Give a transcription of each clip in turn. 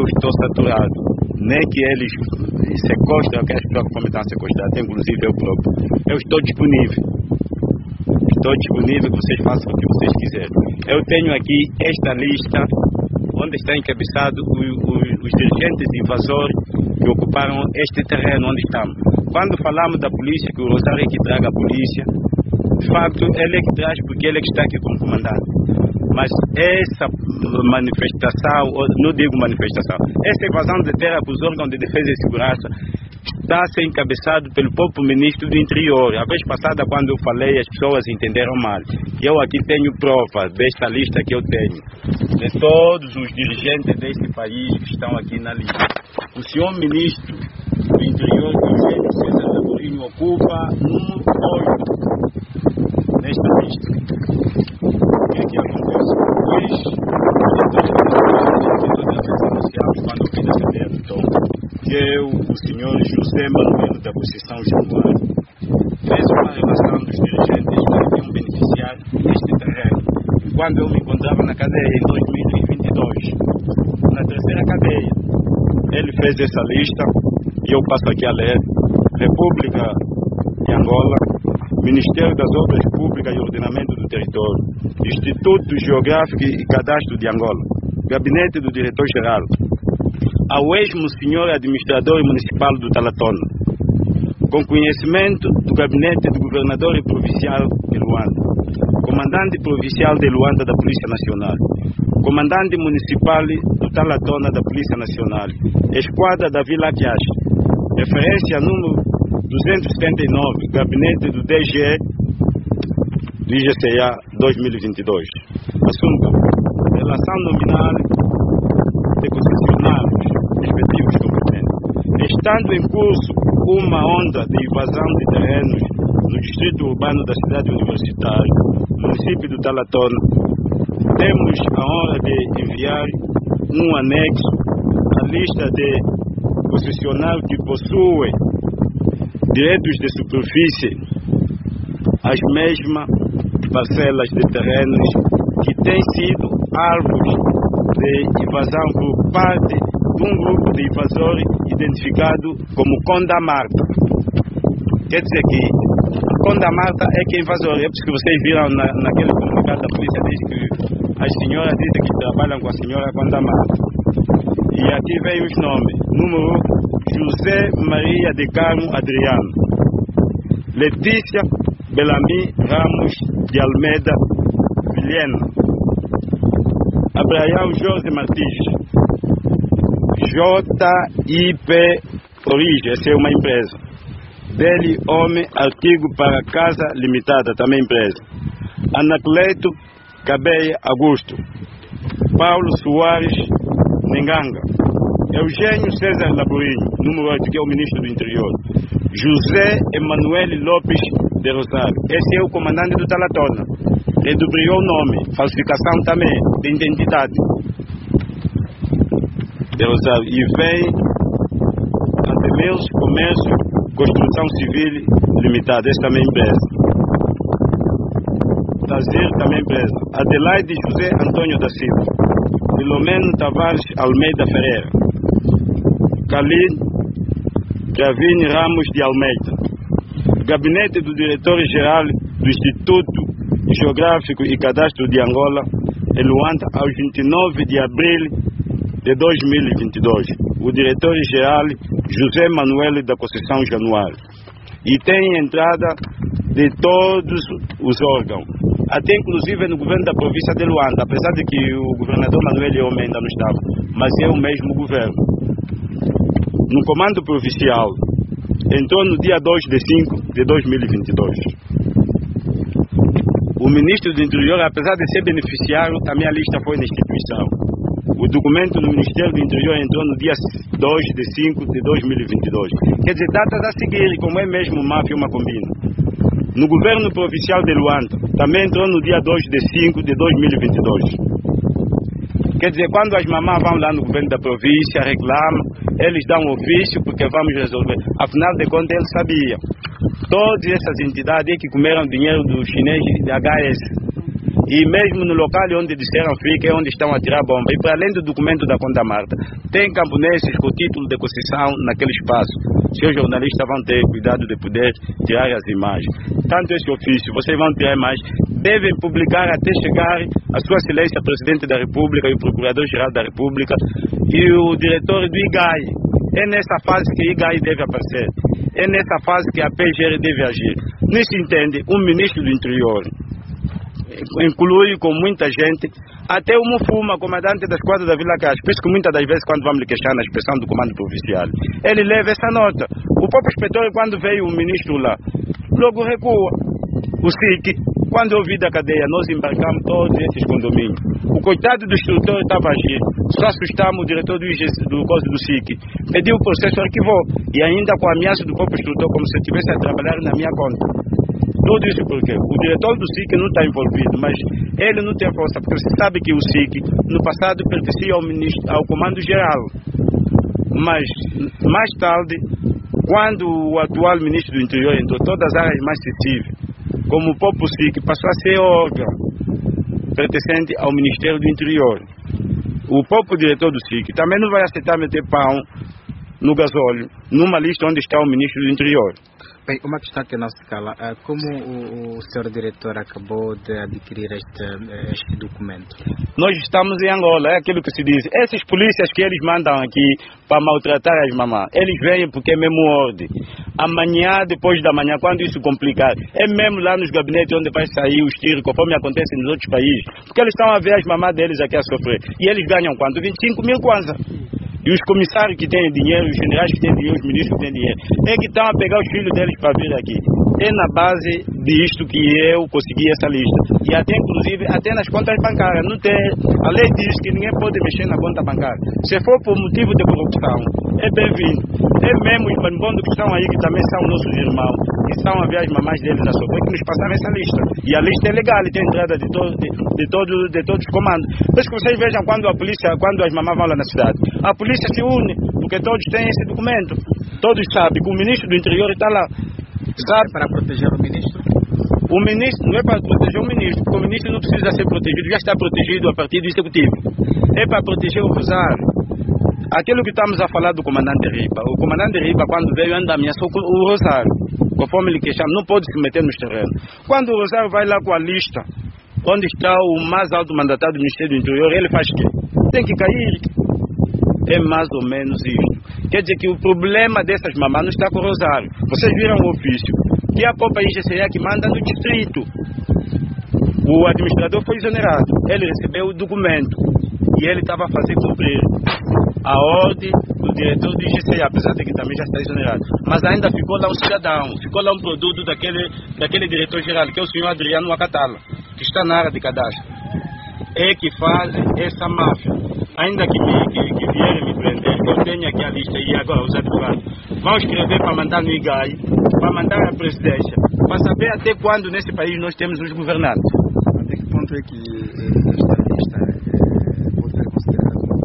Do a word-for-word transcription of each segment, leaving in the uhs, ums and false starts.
eu estou saturado. Nem que eles sequestram aquelas pessoas que estão sequestradas, inclusive eu próprio. Eu estou disponível. Estou disponível que vocês façam o que vocês quiserem. Eu tenho aqui esta lista onde está encabeçado os, os, os dirigentes invasores que ocuparam este terreno onde estamos. Quando falamos da polícia, que o Rosário é que traga a polícia, de facto ele é que traz porque ele é que está aqui como comandante. Mas essa manifestação, não digo manifestação, essa evasão de terra para os órgãos de defesa e segurança está a ser encabeçado pelo próprio ministro do Interior. A vez passada, quando eu falei, as pessoas entenderam mal. Eu aqui tenho prova desta lista que eu tenho, de todos os dirigentes deste país que estão aqui na lista. O senhor ministro do Interior, Eugênio César Laborinho, ocupa número oito nesta lista. O que é que acontece? Dois diretores quando eu vim defender a vitória, que eu, o senhor José Manuel da Conceição Januário, fez uma relação dos dirigentes que iam beneficiar deste terreno. Quando eu me encontrava na cadeia em dois mil e vinte e dois, na terceira cadeia, ele fez essa lista e eu passo aqui a ler: República de Angola, Ministério das Obras Públicas e Ordenamento do Território, Instituto Geográfico e Cadastro de Angola, Gabinete do Diretor-Geral, ao ex-senhor administrador municipal do Talatona, com conhecimento do Gabinete do Governador e Provincial de Luanda, Comandante Provincial de Luanda da Polícia Nacional, Comandante Municipal do Talatona da Polícia Nacional, Esquadra da Vila Quiache, referência número duzentos e setenta e nove, Gabinete do D G E do I G C A dois mil e vinte e dois. Assunto: relação nominal de concessionários respectivos competentes. Estando em curso uma onda de invasão de terrenos no distrito urbano da cidade universitária, município do Talatona, temos a honra de enviar um anexo à lista de concessionários que possuem direitos de superfície as mesmas parcelas de terrenos que têm sido alvos de invasão por parte de um grupo de invasores identificado como Condamarta. Quer dizer que Condamarta é que é invasor. É por isso que vocês viram na, naquele comunicado da polícia, diz que as senhoras dizem que trabalham com a senhora Condamarta. E aqui vem os nomes. Número: José Maria de Carmo Adriano, Letícia Belami Ramos de Almeida Vilhena, Abraão Jorge Martins, J I P Origem, essa é uma empresa. Dele Homem Artigo para Casa Limitada, também empresa. Anacleto Cabeia Augusto, Paulo Soares Nenganga, Eugênio César Laborinho, número oito, que é o ministro do Interior. José Emanuel Lopes de Rosário, esse é o comandante do Talatona. Redubriu o nome, falsificação também de identidade de Rosário. E vem Antemeus Comércio Construção Civil Limitada, esse também é empresa. Tazir também é empresa. Adelaide José Antônio da Silva, Filomeno Tavares Almeida Ferreira, Calil Gravini Ramos de Almeida. Gabinete do Diretor-Geral do Instituto Geográfico e Cadastro de Angola, em Luanda, aos vinte e nove de abril de dois mil e vinte e dois. O Diretor-Geral José Manuel da Conceição Januário. E tem entrada de todos os órgãos, até inclusive no governo da província de Luanda, apesar de que o governador Manuel Leomé ainda não estava, mas é o mesmo governo. No comando provincial, entrou no dia dois de cinco de dois mil e vinte e dois. O ministro do Interior, apesar de ser beneficiário, também a lista foi na instituição. O documento no Ministério do Interior entrou no dia dois de cinco de dois mil e vinte e dois. Quer dizer, datas a seguir, como é mesmo máfia uma combina. No governo provincial de Luanda, também entrou no dia dois de cinco de dois mil e vinte e dois. Quer dizer, quando as mamãs vão lá no governo da província, reclamam, eles dão um ofício porque vamos resolver. Afinal de contas, eles sabiam. Todas essas entidades que comeram dinheiro do chinês de H S. E mesmo no local onde disseram fica é onde estão a tirar bomba. E para além do documento da Conta Marta, tem camponeses com título de concessão naquele espaço. Seus jornalistas vão ter cuidado de poder tirar as imagens. Tanto esse ofício, vocês vão tirar mais, devem publicar até chegar a Sua Excelência Presidente da República e o Procurador-Geral da República e o diretor do I G A I. É nessa fase que o I G A I deve aparecer. É nessa fase que a P G R deve agir. Nisso entende um ministro do Interior, inclui com muita gente, até o Mufuma, comandante da esquadra da Vila Caixa. Por isso que muitas das vezes, quando vamos lhe questionar na expressão do comando provincial, ele leva essa nota. O próprio inspetor, quando veio o ministro lá, logo recua. O S I C, quando eu vi da cadeia, nós embarcamos todos esses condomínios. O coitado do instrutor estava a agir. Só assustamos o diretor do, I G, do coisa do S I C. Pediu o processo, arquivou. E ainda com a ameaça do próprio instrutor, como se eu estivesse a trabalhar na minha conta. Tudo isso porque o diretor do S I C não está envolvido, mas ele não tem força, porque você sabe que o S I C no passado pertencia ao, ministro, ao Comando Geral. Mas mais tarde, quando o atual ministro do Interior entrou, todas as áreas mais sensíveis, como o próprio S I C, passou a ser órgão pertencente ao Ministério do Interior. O próprio diretor do S I C também não vai aceitar meter pão no gasóleo, numa lista onde está o ministro do Interior. Bem, uma questão que não se cala, como o, o senhor diretor acabou de adquirir este, este documento? Nós estamos em Angola, é aquilo que se diz. Esses polícias que eles mandam aqui para maltratar as mamãs, eles vêm porque é mesmo ordem. Amanhã, depois da manhã, quando isso complicar, é mesmo lá nos gabinetes onde vai sair os tiros, conforme acontece nos outros países. Porque eles estão a ver as mamãs deles aqui a sofrer. E eles ganham quanto? vinte e cinco mil kwanza. E os comissários que têm dinheiro, os generais que têm dinheiro, os ministros que têm dinheiro, é que estão a pegar os filhos deles para vir aqui. É na base disto que eu consegui essa lista. E até, inclusive, até nas contas bancárias. Não tem, a lei diz que ninguém pode mexer na conta bancária. Se for por motivo de corrupção, é bem-vindo. É mesmo os bandidos que estão aí, que também são nossos irmãos, que estão a ver as mamães deles a sofrer, que nos passaram essa lista. E a lista é legal, e tem entrada de, to de, de, todo, de todos os comandos. Por isso que vocês vejam quando a polícia, quando as mamães vão lá na cidade, a polícia se une, porque todos têm esse documento. Todos sabem que o ministro do Interior está lá. Sabe? Para proteger o ministro? O ministro não é para proteger o ministro, porque o ministro não precisa ser protegido, já está protegido a partir do executivo. É para proteger o Rosário. Aquilo que estamos a falar do comandante Riba, o comandante Riba, quando veio, ainda ameaçou o Rosário, conforme ele queixava, não pode se meter nos terrenos. Quando o Rosário vai lá com a lista, onde está o mais alto mandatário do Ministério do Interior, ele faz o quê? Tem que cair. É mais ou menos isso. Quer dizer que o problema dessas mamãs não está com o Rosário. Vocês viram o ofício, que a própria I G C A que manda no distrito. O administrador foi exonerado. Ele recebeu o documento e ele estava a fazer cumprir a ordem do diretor do I G C A, apesar de que também já está exonerado. Mas ainda ficou lá um cidadão, ficou lá um produto daquele, daquele diretor-geral, que é o senhor Adriano Wakatala, que está na área de cadastro. É que faz essa máfia. Ainda que, me, que, que vierem me prender, eu tenho aqui a lista e agora os advogados vão escrever para mandar no I G A I, para mandar à presidência, para saber até quando nesse país nós temos os governantes. Até que ponto é que esta lista pode ser considerada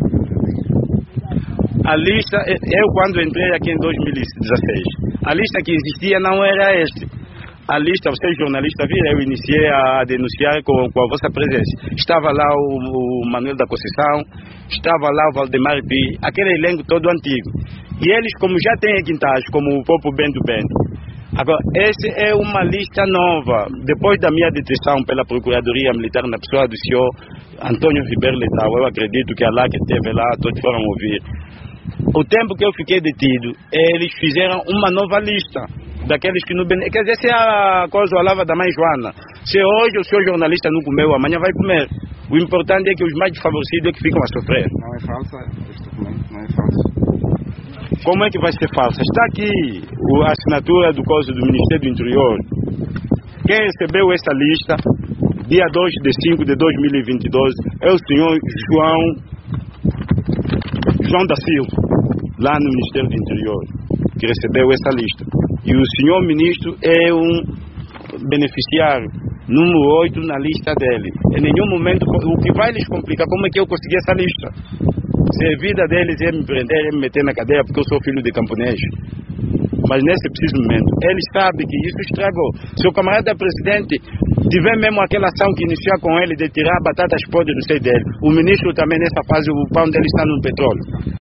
dentro? A lista, eu quando entrei aqui em dois mil e dezesseis, a lista que existia não era esta. A lista, vocês jornalistas viram, eu iniciei a denunciar com, com a vossa presença. Estava lá o, o Manuel da Conceição, estava lá o Valdemar Pi, aquele elenco todo antigo. E eles, como já têm quintais, como o próprio Bento Bento. Agora, essa é uma lista nova. Depois da minha detenção pela Procuradoria Militar na pessoa do senhor Antônio Ribeiro Leitão, eu acredito que a lá que esteve lá, todos foram ouvir. O tempo que eu fiquei detido, eles fizeram uma nova lista daqueles que não beneficiam. Quer dizer, se a coisa a lava da mãe Joana, se hoje o seu jornalista não comeu, amanhã vai comer. O importante é que os mais desfavorecidos é que ficam a sofrer. Não é falsa este documento, não é falso. Como é que vai ser falsa? Está aqui a assinatura do coisa do Ministério do Interior. Quem recebeu essa lista, dia dois de cinco de dois mil e vinte e dois, é o senhor João, João da Silva, lá no Ministério do Interior, que recebeu essa lista. E o senhor ministro é um beneficiário número oito na lista dele. Em nenhum momento, o que vai lhes complicar, como é que eu consegui essa lista? Se a vida deles é me prender, é me meter na cadeia porque eu sou filho de camponês. Mas nesse preciso momento, eles sabem que isso estragou. Seu camarada presidente tiver mesmo aquela ação que iniciar com ele de tirar batatas podres do seio dele, o ministro também nessa fase, o pão dele está no petróleo.